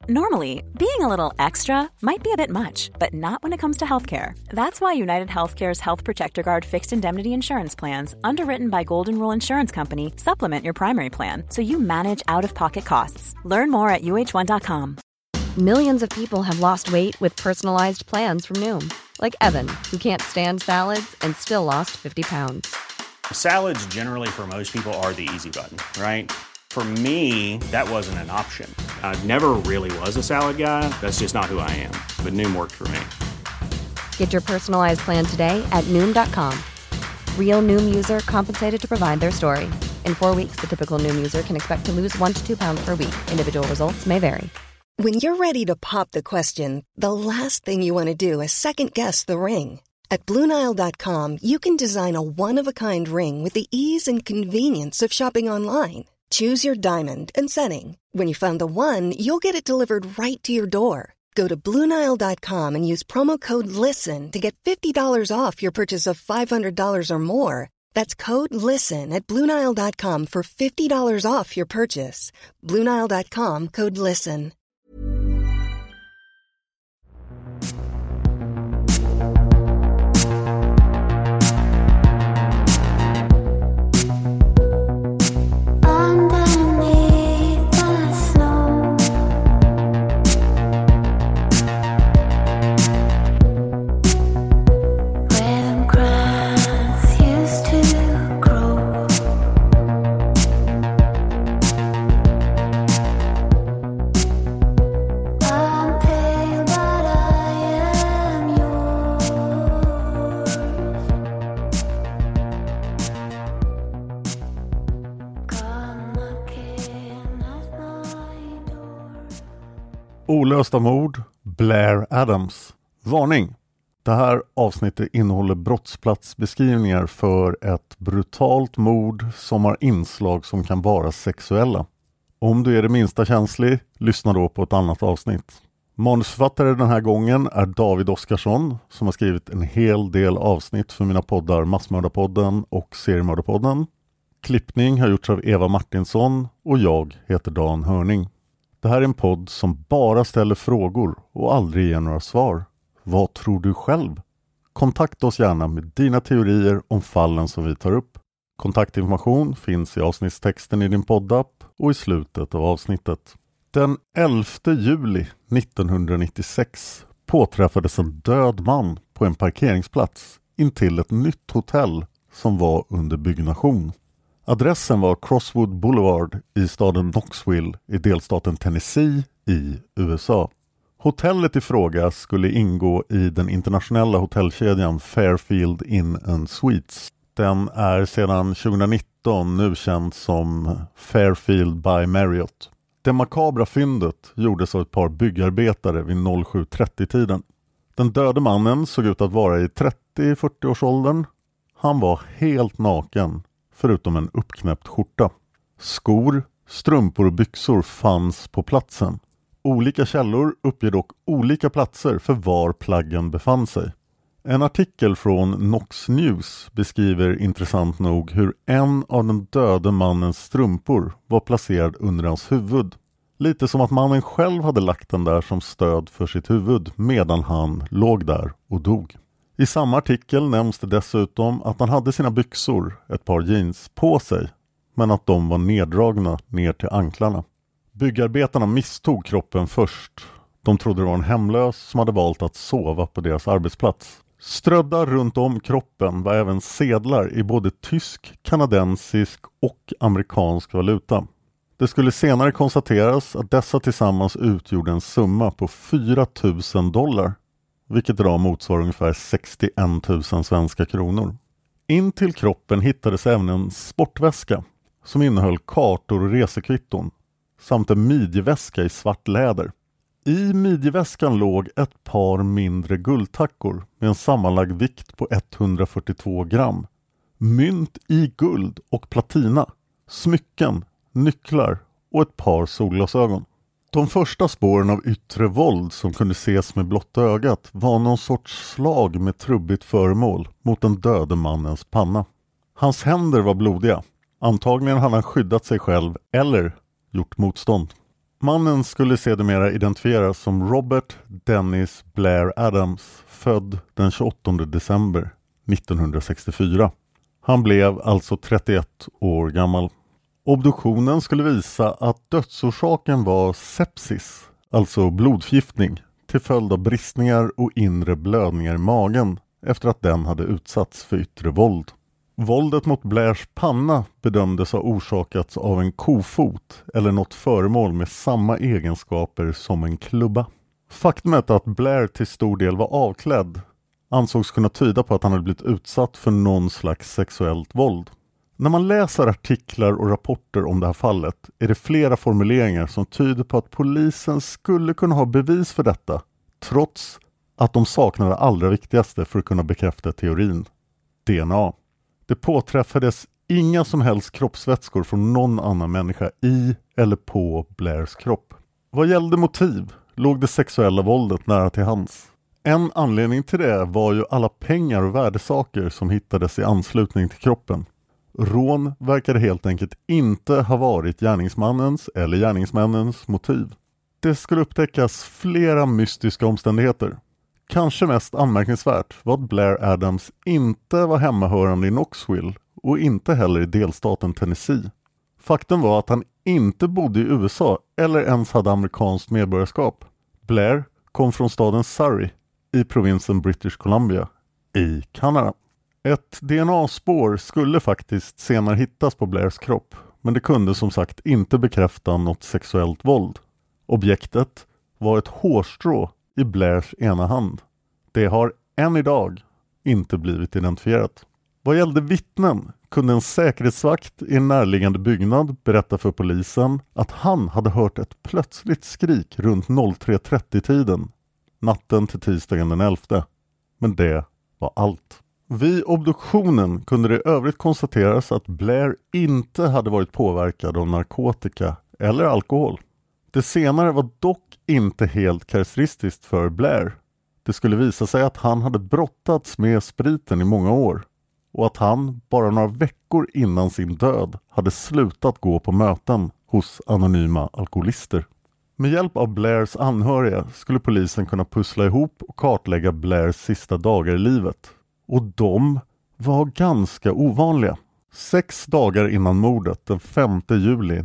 Normally, being a little extra might be a bit much, but not when it comes to healthcare. That's why United Healthcare's Health Protector Guard fixed indemnity insurance plans, underwritten by Golden Rule Insurance Company, supplement your primary plan so you manage out-of-pocket costs. Learn more at uh1.com. Millions of people have lost weight with personalized plans from Noom. Like Evan, who can't stand salads and still lost 50 pounds. Salads generally for most people are the easy button, right? For me, that wasn't an option. I never really was a salad guy. That's just not who I am. But Noom worked for me. Get your personalized plan today at Noom.com. Real Noom user compensated to provide their story. In 4 weeks, the typical Noom user can expect to lose 1 to 2 pounds per week. Individual results may vary. When you're ready to pop the question, the last thing you want to do is second-guess the ring. At BlueNile.com, you can design a one-of-a-kind ring with the ease and convenience of shopping online. Choose your diamond and setting. When you find the one, you'll get it delivered right to your door. Go to BlueNile.com and use promo code LISTEN to get $50 off your purchase of $500 or more. That's code LISTEN at BlueNile.com for $50 off your purchase. BlueNile.com, code LISTEN. Olösta mord, Blair Adams. Varning! Det här avsnittet innehåller brottsplatsbeskrivningar för ett brutalt mord som har inslag som kan vara sexuella. Om du är det minsta känslig, lyssna då på ett annat avsnitt. Manusförfattare den här gången är David Oskarsson som har skrivit en hel del avsnitt för mina poddar Massmördarpodden och Seriemördarpodden. Klippning har gjorts av Eva Martinsson och jag heter Dan Hörning. Det här är en podd som bara ställer frågor och aldrig ger några svar. Vad tror du själv? Kontakta oss gärna med dina teorier om fallen som vi tar upp. Kontaktinformation finns i avsnittstexten i din poddapp och i slutet av avsnittet. Den 11 juli 1996 påträffades en död man på en parkeringsplats intill ett nytt hotell som var under byggnation. Adressen var Crosswood Boulevard i staden Knoxville i delstaten Tennessee i USA. Hotellet i fråga skulle ingå i den internationella hotellkedjan Fairfield Inn and Suites. Den är sedan 2019 nu känd som Fairfield by Marriott. Det makabra fyndet gjordes av ett par byggarbetare vid 07:30-tiden. Den döde mannen såg ut att vara i 30-40-årsåldern. Han var helt naken, förutom en uppknäppt skjorta. Skor, strumpor och byxor fanns på platsen. Olika källor uppger dock olika platser för var plaggen befann sig. En artikel från Knox News beskriver intressant nog hur en av den döde mannens strumpor var placerad under hans huvud. Lite som att mannen själv hade lagt den där som stöd för sitt huvud medan han låg där och dog. I samma artikel nämns det dessutom att han hade sina byxor, ett par jeans, på sig, men att de var neddragna ner till anklarna. Byggarbetarna misstog kroppen först. De trodde det var en hemlös som hade valt att sova på deras arbetsplats. Strödda runt om kroppen var även sedlar i både tysk, kanadensisk och amerikansk valuta. Det skulle senare konstateras att dessa tillsammans utgjorde en summa på $4,000, vilket idag motsvarar ungefär 61 000 svenska kronor. In till kroppen hittades även en sportväska som innehöll kartor och resekvitton samt en midjeväska i svart läder. I midjeväskan låg ett par mindre guldtackor med en sammanlagd vikt på 142 gram. Mynt i guld och platina, smycken, nycklar och ett par solglasögon. De första spåren av yttre våld som kunde ses med blotta ögat var någon sorts slag med trubbigt föremål mot den döde mannens panna. Hans händer var blodiga. Antagligen hade han skyddat sig själv eller gjort motstånd. Mannen skulle sedermera identifieras som Robert Dennis Blair Adams, född den 28 december 1964. Han blev alltså 31 år gammal. Obduktionen skulle visa att dödsorsaken var sepsis, alltså blodförgiftning, till följd av bristningar och inre blödningar i magen efter att den hade utsatts för yttre våld. Våldet mot Blairs panna bedömdes ha orsakats av en kofot eller något föremål med samma egenskaper som en klubba. Faktumet att Blair till stor del var avklädd ansågs kunna tyda på att han hade blivit utsatt för någon slags sexuellt våld. När man läser artiklar och rapporter om det här fallet är det flera formuleringar som tyder på att polisen skulle kunna ha bevis för detta, trots att de saknade det allra viktigaste för att kunna bekräfta teorin: DNA. Det påträffades inga som helst kroppsvätskor från någon annan människa i eller på Blairs kropp. Vad gällde motiv låg det sexuella våldet nära till hands. En anledning till det var ju alla pengar och värdesaker som hittades i anslutning till kroppen. Rån verkade helt enkelt inte ha varit gärningsmannens eller gärningsmännens motiv. Det skulle upptäckas flera mystiska omständigheter. Kanske mest anmärkningsvärt var att Blair Adams inte var hemmahörande i Knoxville och inte heller i delstaten Tennessee. Faktum var att han inte bodde i USA eller ens hade amerikanskt medborgarskap. Blair kom från staden Surrey i provinsen British Columbia i Kanada. Ett DNA-spår skulle faktiskt senare hittas på Blairs kropp, men det kunde som sagt inte bekräfta något sexuellt våld. Objektet var ett hårstrå i Blairs ena hand. Det har än idag inte blivit identifierat. Vad gällde vittnen kunde en säkerhetsvakt i en närliggande byggnad berätta för polisen att han hade hört ett plötsligt skrik runt 03:30-tiden natten till tisdagen den 11. Men det var allt. Vid obduktionen kunde det i övrigt konstateras att Blair inte hade varit påverkad av narkotika eller alkohol. Det senare var dock inte helt karaktäristiskt för Blair. Det skulle visa sig att han hade brottats med spriten i många år och att han bara några veckor innan sin död hade slutat gå på möten hos anonyma alkoholister. Med hjälp av Blairs anhöriga skulle polisen kunna pussla ihop och kartlägga Blairs sista dagar i livet. Och de var ganska ovanliga. 6 dagar innan mordet, den 5 juli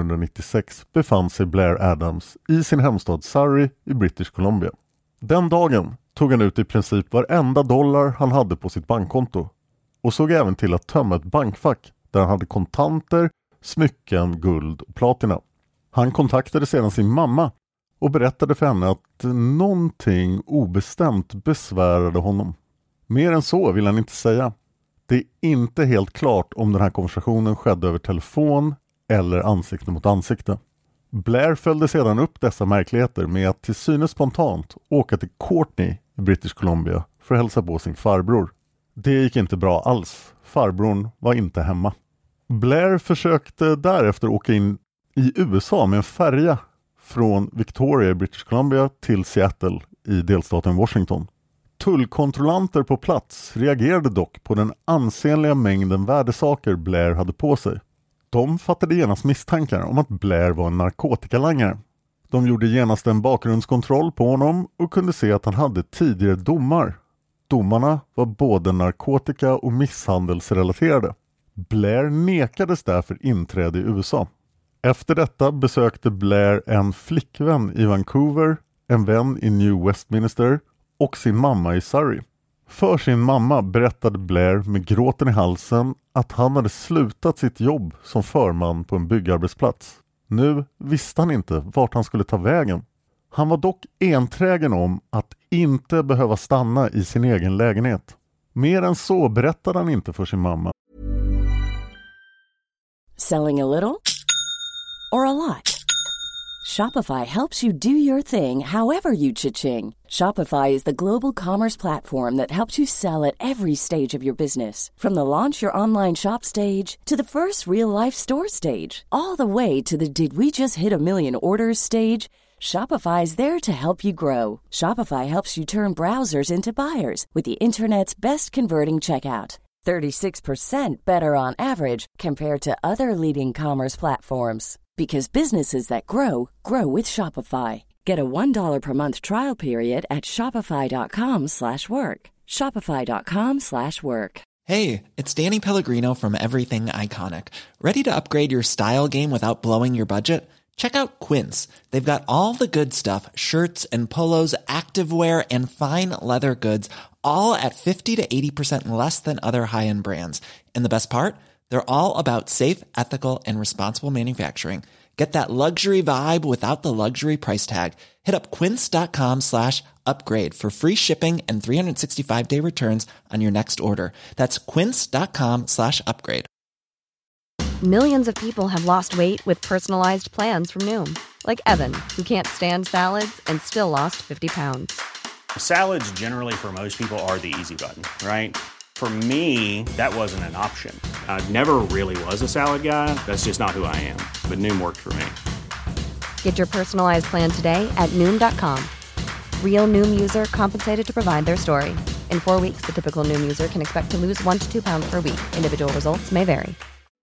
1996, befann sig Blair Adams i sin hemstad Surrey i British Columbia. Den dagen tog han ut i princip varenda dollar han hade på sitt bankkonto och såg även till att tömma ett bankfack där han hade kontanter, smycken, guld och platina. Han kontaktade sedan sin mamma och berättade för henne att någonting obestämt besvärade honom. Mer än så vill han inte säga. Det är inte helt klart om den här konversationen skedde över telefon eller ansikte mot ansikte. Blair följde sedan upp dessa märkligheter med att till synes spontant åka till Courtney i British Columbia för att hälsa på sin farbror. Det gick inte bra alls. Farbrorn var inte hemma. Blair försökte därefter åka in i USA med en färja från Victoria i British Columbia till Seattle i delstaten Washington. Tullkontrollanter på plats reagerade dock på den ansenliga mängden värdesaker Blair hade på sig. De fattade genast misstankar om att Blair var en narkotikalangare. De gjorde genast en bakgrundskontroll på honom och kunde se att han hade tidigare domar. Domarna var både narkotika- och misshandelsrelaterade. Blair nekades därför inträde i USA. Efter detta besökte Blair en flickvän i Vancouver, en vän i New Westminster och sin mamma i Surrey. För sin mamma berättade Blair med gråten i halsen att han hade slutat sitt jobb som förman på en byggarbetsplats. Nu visste han inte vart han skulle ta vägen. Han var dock enträgen om att inte behöva stanna i sin egen lägenhet. Mer än så berättade han inte för sin mamma. Selling a little or a lot? Shopify helps you do your thing however you cha-ching. Shopify is the global commerce platform that helps you sell at every stage of your business. From the launch your online shop stage to the first real-life store stage, all the way to the did we just hit a million orders stage. Shopify is there to help you grow. Shopify helps you turn browsers into buyers with the internet's best converting checkout. 36% better on average compared to other leading commerce platforms. Because businesses that grow, grow with Shopify. Get a $1 per month trial period at shopify.com/work. Shopify.com/work. Hey, it's Danny Pellegrino from Everything Iconic. Ready to upgrade your style game without blowing your budget? Check out Quince. They've got all the good stuff, shirts and polos, activewear, and fine leather goods, all at 50 to 80% less than other high-end brands. And the best part? They're all about safe, ethical, and responsible manufacturing. Get that luxury vibe without the luxury price tag. Hit up quince.com/upgrade for free shipping and 365-day returns on your next order. That's quince.com/upgrade. Millions of people have lost weight with personalized plans from Noom. Like Evan, who can't stand salads and still lost 50 pounds. Salads generally for most people are the easy button, right? For me, that wasn't an option. I never really was a salad guy. That's just not who I am. But Noom worked for me. Get your personalized plan today at Noom.com. Real Noom user compensated to provide their story. In 4 weeks, the typical Noom user can expect to lose 1 to 2 pounds per week. Individual results may vary.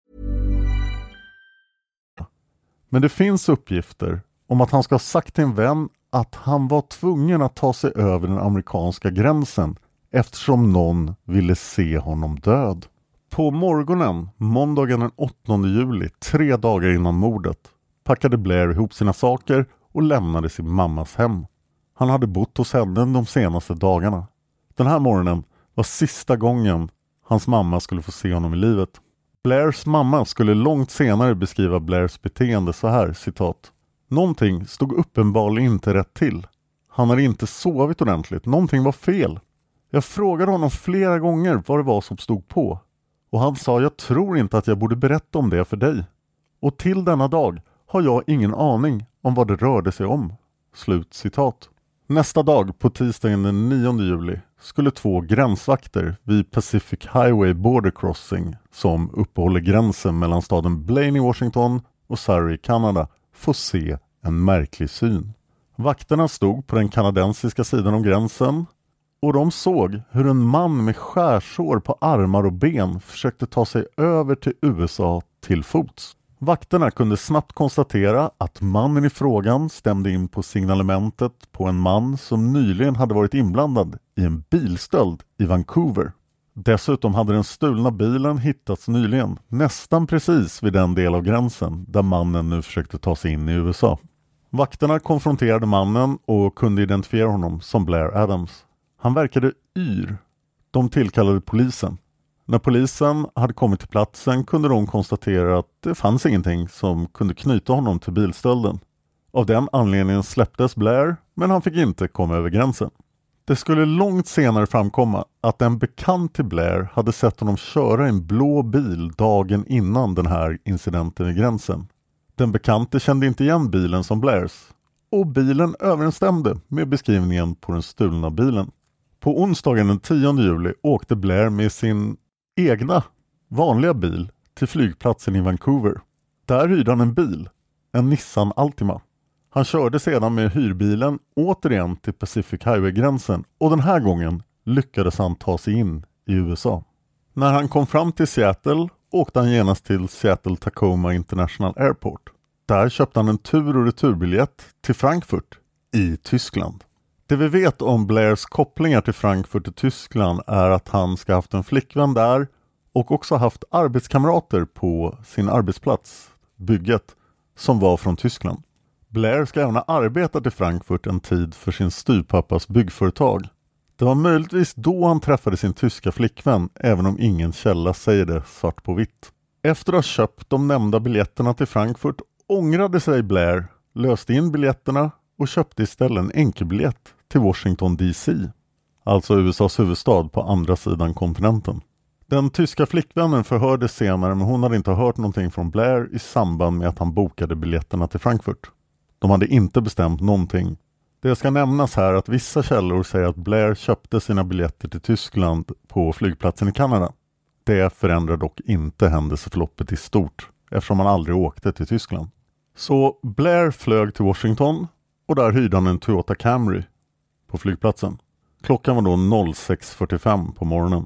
Men det finns uppgifter om att han ska ha sagt till en vän att han var tvungen att ta sig över den amerikanska gränsen eftersom någon ville se honom död. På morgonen, måndagen den 8 juli, 3 dagar innan mordet, packade Blair ihop sina saker och lämnade sin mammas hem. Han hade bott hos henne de senaste dagarna. Den här morgonen var sista gången hans mamma skulle få se honom i livet. Blairs mamma skulle långt senare beskriva Blairs beteende så här, citat: "Någonting stod uppenbarligen inte rätt till. Han hade inte sovit ordentligt. Någonting var fel. Jag frågade honom flera gånger vad det var som stod på. Och han sa, jag tror inte att jag borde berätta om det för dig. Och till denna dag har jag ingen aning om vad det rörde sig om." Slut citat. Nästa dag, på tisdagen den 9 juli, skulle 2 gränsvakter vid Pacific Highway Border Crossing, som uppehåller gränsen mellan staden Blaine i Washington och Surrey i Kanada, få se en märklig syn. Vakterna stod på den kanadensiska sidan om gränsen och de såg hur en man med skärsår på armar och ben försökte ta sig över till USA till fots. Vakterna kunde snabbt konstatera att mannen i frågan stämde in på signalementet på en man som nyligen hade varit inblandad i en bilstöld i Vancouver. Dessutom hade den stulna bilen hittats nyligen, nästan precis vid den del av gränsen där mannen nu försökte ta sig in i USA. Vakterna konfronterade mannen och kunde identifiera honom som Blair Adams. Han verkade yr. De tillkallade polisen. När polisen hade kommit till platsen kunde de konstatera att det fanns ingenting som kunde knyta honom till bilstölden. Av den anledningen släpptes Blair, men han fick inte komma över gränsen. Det skulle långt senare framkomma att en bekant till Blair hade sett honom köra en blå bil dagen innan den här incidenten vid gränsen. Den bekante kände inte igen bilen som Blairs, och bilen överensstämde med beskrivningen på den stulna bilen. På onsdagen den 10 juli åkte Blair med sin egna vanliga bil till flygplatsen i Vancouver. Där hyrde han en bil, en Nissan Altima. Han körde sedan med hyrbilen återigen till Pacific Highway-gränsen och den här gången lyckades han ta sig in i USA. När han kom fram till Seattle åkte han genast till Seattle Tacoma International Airport. Där köpte han en tur- och returbiljett till Frankfurt i Tyskland. Det vi vet om Blairs kopplingar till Frankfurt i Tyskland är att han ska ha haft en flickvän där och också haft arbetskamrater på sin arbetsplats, bygget, som var från Tyskland. Blair ska även ha arbetat i Frankfurt en tid för sin styvpappas byggföretag. Det var möjligtvis då han träffade sin tyska flickvän, även om ingen källa säger det svart på vitt. Efter att ha köpt de nämnda biljetterna till Frankfurt ångrade sig Blair, löste in biljetterna och köpte istället en enkelbiljett till Washington DC, alltså USAs huvudstad på andra sidan kontinenten. Den tyska flickvännen förhördes senare, men hon hade inte hört någonting från Blair i samband med att han bokade biljetterna till Frankfurt. De hade inte bestämt någonting. Det ska nämnas här att vissa källor säger att Blair köpte sina biljetter till Tyskland på flygplatsen i Kanada. Det förändrar dock inte händelseförloppet i stort, eftersom han aldrig åkte till Tyskland. Så Blair flög till Washington och där hyrde han en Toyota Camry på flygplatsen. Klockan var då 06:45 på morgonen.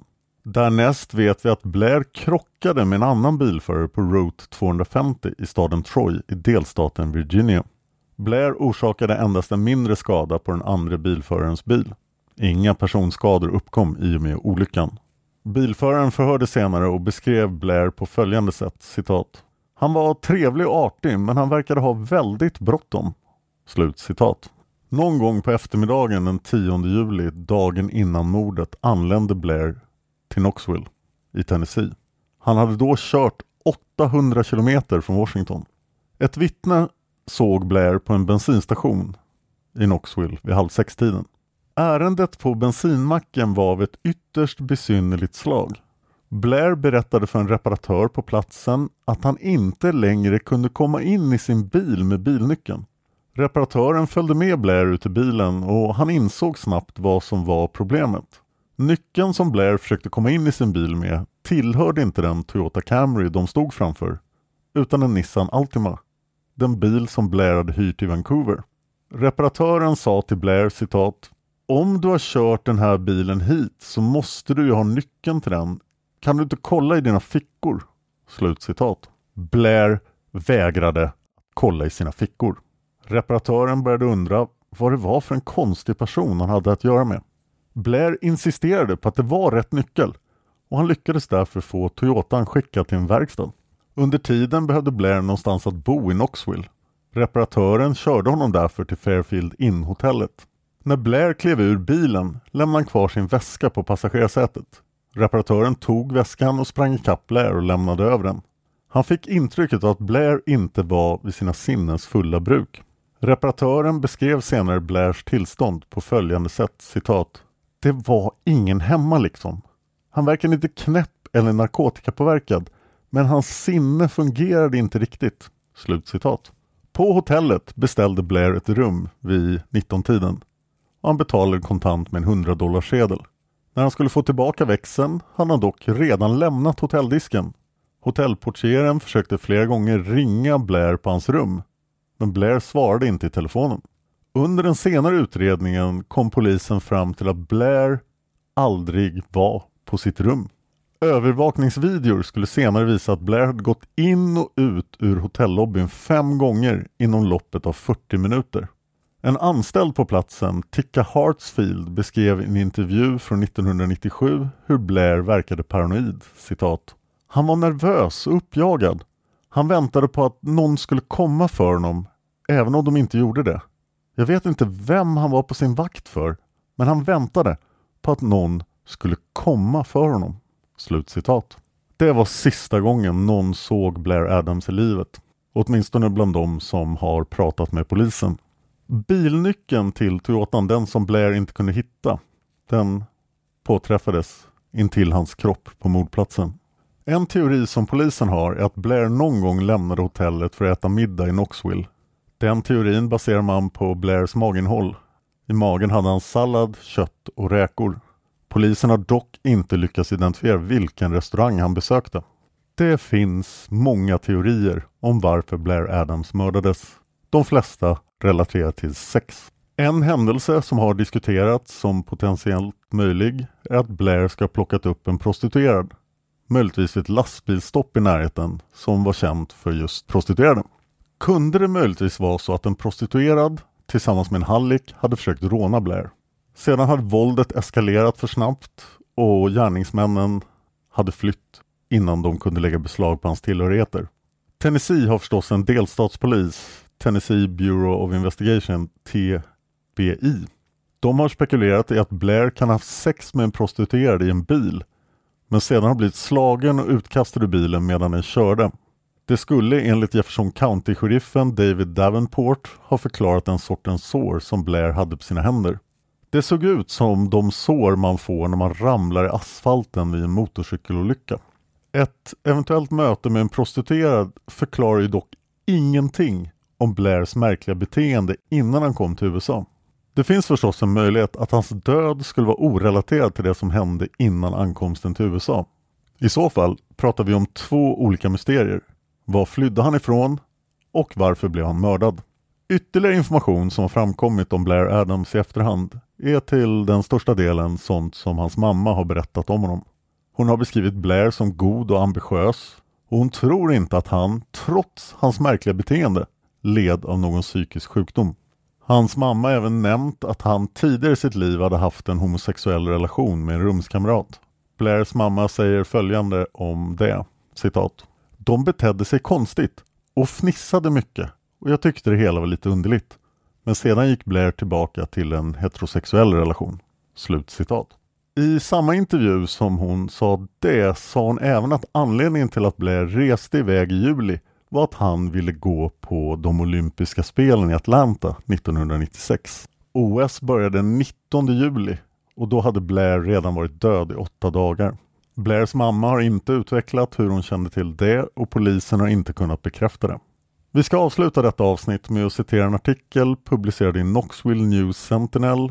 Därnäst vet vi att Blair krockade med en annan bilförare på Route 250 i staden Troy i delstaten Virginia. Blair orsakade endast en mindre skada på den andra bilförarens bil. Inga personskador uppkom i och med olyckan. Bilföraren förhörde senare och beskrev Blair på följande sätt, citat: "Han var trevlig och artig, men han verkade ha väldigt bråttom." Slut citat. Någon gång på eftermiddagen den 10 juli, dagen innan mordet, anlände Blair till Knoxville i Tennessee. Han hade då kört 800 kilometer från Washington. Ett vittne såg Blair på en bensinstation i Knoxville vid 5:30-tiden. Ärendet på bensinmacken var av ett ytterst besynnerligt slag. Blair berättade för en reparatör på platsen att han inte längre kunde komma in i sin bil med bilnyckeln. Reparatören följde med Blair ut i bilen och han insåg snabbt vad som var problemet. Nyckeln som Blair försökte komma in i sin bil med tillhörde inte den Toyota Camry de stod framför, utan en Nissan Altima, den bil som Blair hade hyrt i Vancouver. Reparatören sa till Blair, citat: "Om du har kört den här bilen hit så måste du ju ha nyckeln till den. Kan du inte kolla i dina fickor?" Slut citat. Blair vägrade kolla i sina fickor. Reparatören började undra vad det var för en konstig person han hade att göra med. Blair insisterade på att det var rätt nyckel och han lyckades därför få Toyotan skickad till en verkstad. Under tiden behövde Blair någonstans att bo i Knoxville. Reparatören körde honom därför till Fairfield Inn-hotellet. När Blair klev ur bilen lämnade han kvar sin väska på passagerarsätet. Reparatören tog väskan och sprang ikapp Blair och lämnade över den. Han fick intrycket att Blair inte var vid sina sinnens fulla bruk. Reparatören beskrev senare Blairs tillstånd på följande sätt, citat: "Det var ingen hemma liksom. Han verkade inte knäpp eller narkotikapåverkad, men hans sinne fungerade inte riktigt." Slut citat. På hotellet beställde Blair ett rum vid 19-tiden och han betalade kontant med en $100-sedel. När han skulle få tillbaka växeln hade han dock redan lämnat hotelldisken. Hotellportieren försökte flera gånger ringa Blair på hans rum, men Blair svarade inte i telefonen. Under den senare utredningen kom polisen fram till att Blair aldrig var på sitt rum. Övervakningsvideor skulle senare visa att Blair hade gått in och ut ur hotellobbyn 5 gånger inom loppet av 40 minuter. En anställd på platsen, Tika Hartsfield, beskrev i en intervju från 1997 hur Blair verkade paranoid, citat: "Han var nervös och uppjagad. Han väntade på att någon skulle komma för honom, även om de inte gjorde det. Jag vet inte vem han var på sin vakt för, men han väntade på att någon skulle komma för honom." Slut citat. Det var sista gången någon såg Blair Adams i livet, åtminstone bland dem som har pratat med polisen. Bilnyckeln till Toyotan, den som Blair inte kunde hitta, den påträffades intill hans kropp på mordplatsen. En teori som polisen har är att Blair någon gång lämnade hotellet för att äta middag i Knoxville. Den teorin baserar man på Blairs maginnehåll. I magen hade han sallad, kött och räkor. Polisen har dock inte lyckats identifiera vilken restaurang han besökte. Det finns många teorier om varför Blair Adams mördades. De flesta relaterar till sex. En händelse som har diskuterats som potentiellt möjlig är att Blair ska ha plockat upp en prostituerad. Möjligtvis ett lastbilsstopp i närheten som var känt för just prostituerade. Kunde det möjligtvis vara så att en prostituerad tillsammans med en hallick hade försökt råna Blair? Sedan hade våldet eskalerat för snabbt och gärningsmännen hade flytt innan de kunde lägga beslag på hans tillhörigheter. Tennessee har förstås en delstatspolis, Tennessee Bureau of Investigation, TBI. De har spekulerat i att Blair kan ha haft sex med en prostituerad i en bil, men sedan har blivit slagen och utkastad ur bilen medan den körde. Det skulle enligt Jefferson County-sheriffen David Davenport ha förklarat den sortens sår som Blair hade på sina händer. Det såg ut som de sår man får när man ramlar i asfalten vid en motorcykelolycka. Ett eventuellt möte med en prostituerad förklarar ju dock ingenting om Blairs märkliga beteende innan han kom till USA. Det finns förstås en möjlighet att hans död skulle vara orelaterad till det som hände innan ankomsten till USA. I så fall pratar vi om 2 olika mysterier. Var flydde han ifrån och varför blev han mördad? Ytterligare information som har framkommit om Blair Adams i efterhand är till den största delen sånt som hans mamma har berättat om honom. Hon har beskrivit Blair som god och ambitiös och hon tror inte att han, trots hans märkliga beteende, led av någon psykisk sjukdom. Hans mamma har även nämnt att han tidigare i sitt liv hade haft en homosexuell relation med en rumskamrat. Blairs mamma säger följande om det, citat: "De betedde sig konstigt och fnissade mycket och jag tyckte det hela var lite underligt. Men sedan gick Blair tillbaka till en heterosexuell relation." Slutcitat. I samma intervju som hon sa det sa hon även att anledningen till att Blair reste iväg i juli var att han ville gå på de olympiska spelen i Atlanta 1996. OS började den 19 juli och då hade Blair redan varit död i 8 dagar. Blairs mamma har inte utvecklat hur hon kände till det och polisen har inte kunnat bekräfta det. Vi ska avsluta detta avsnitt med att citera en artikel publicerad i Knoxville News Sentinel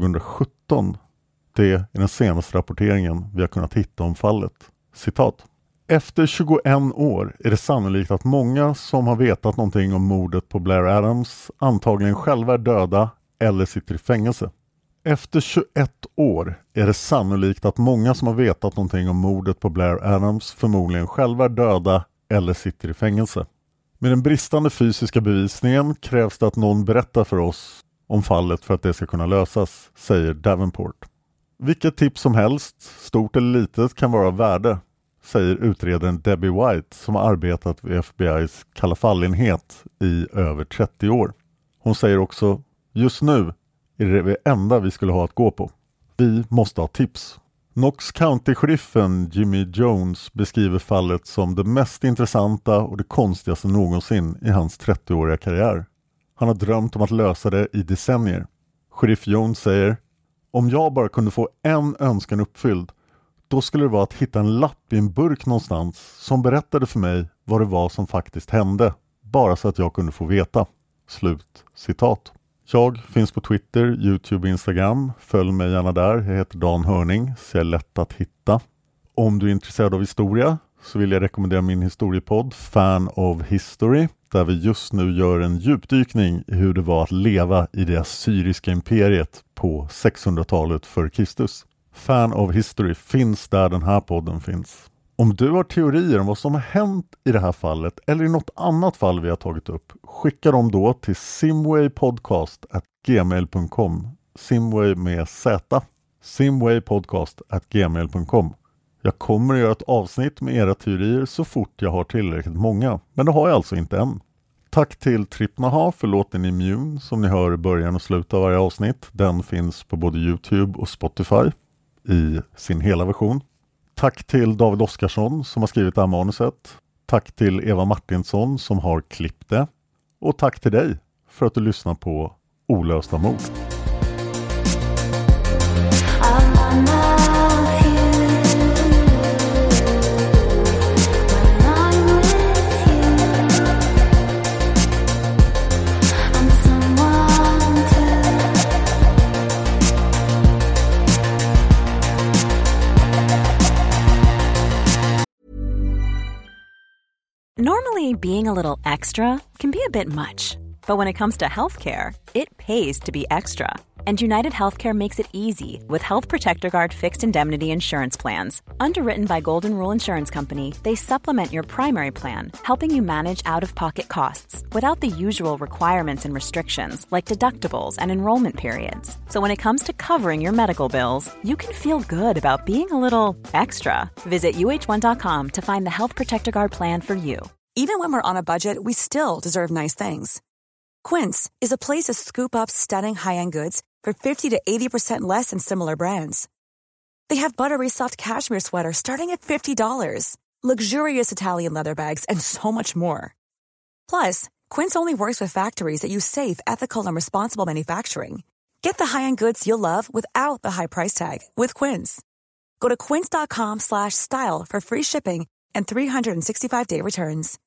2017. Det är den senaste rapporteringen vi har kunnat hitta om fallet. Citat: "Efter 21 år är det sannolikt att många som har vetat någonting om mordet på Blair Adams antagligen själva är döda eller sitter i fängelse. Efter 21 år är det sannolikt att många som har vetat någonting om mordet på Blair Adams förmodligen själva är döda eller sitter i fängelse. Med den bristande fysiska bevisningen krävs det att någon berättar för oss om fallet för att det ska kunna lösas", säger Davenport. "Vilket tips som helst, stort eller litet, kan vara av värde", säger utredaren Debbie White som har arbetat vid FBI:s Kalla fallenhet i över 30 år. Hon säger också: "Just nu är det enda vi skulle ha att gå på. Vi måste ha tips." Knox County-sheriffen Jimmy Jones beskriver fallet som det mest intressanta och det konstigaste någonsin i hans 30-åriga karriär. Han har drömt om att lösa det i decennier. Sheriff Jones säger: "Om jag bara kunde få en önskan uppfylld, då skulle det vara att hitta en lapp i en burk någonstans som berättade för mig vad det var som faktiskt hände, bara så att jag kunde få veta." Slut citat. Jag finns på Twitter, YouTube och Instagram. Följ mig gärna där. Jag heter Dan Hörning, så jag är lätt att hitta. Om du är intresserad av historia så vill jag rekommendera min historiepodd Fan of History, där vi just nu gör en djupdykning i hur det var att leva i det assyriska imperiet på 600-talet för Kristus. Fan of History finns där den här podden finns. Om du har teorier om vad som har hänt i det här fallet eller i något annat fall vi har tagit upp, skicka dem då till simwaypodcast@gmail.com. Simway med Z. simwaypodcast@gmail.com. Jag kommer att göra ett avsnitt med era teorier så fort jag har tillräckligt många, men det har jag alltså inte än. Tack till Tripnaha för låten Immune som ni hör i början och slutet av varje avsnitt. Den finns på både YouTube och Spotify i sin hela version. Tack till David Oskarsson som har skrivit det här manuset. Tack till Eva Martinsson som har klippt det. Och tack till dig för att du lyssnar på Olösta mord. Normally, being a little extra can be a bit much, but when it comes to healthcare, it pays to be extra. And United Healthcare makes it easy with Health Protector Guard fixed indemnity insurance plans. Underwritten by Golden Rule Insurance Company, they supplement your primary plan, helping you manage out-of-pocket costs without the usual requirements and restrictions like deductibles and enrollment periods. So when it comes to covering your medical bills, you can feel good about being a little extra. Visit uh1.com to find the Health Protector Guard plan for you. Even when we're on a budget, we still deserve nice things. Quince is a place to scoop up stunning high-end goods for 50 to 80% less than similar brands. They have buttery soft cashmere sweaters starting at $50, luxurious Italian leather bags, and so much more. Plus, Quince only works with factories that use safe, ethical, and responsible manufacturing. Get the high-end goods you'll love without the high price tag with Quince. Go to quince.com/style for free shipping and 365-day returns.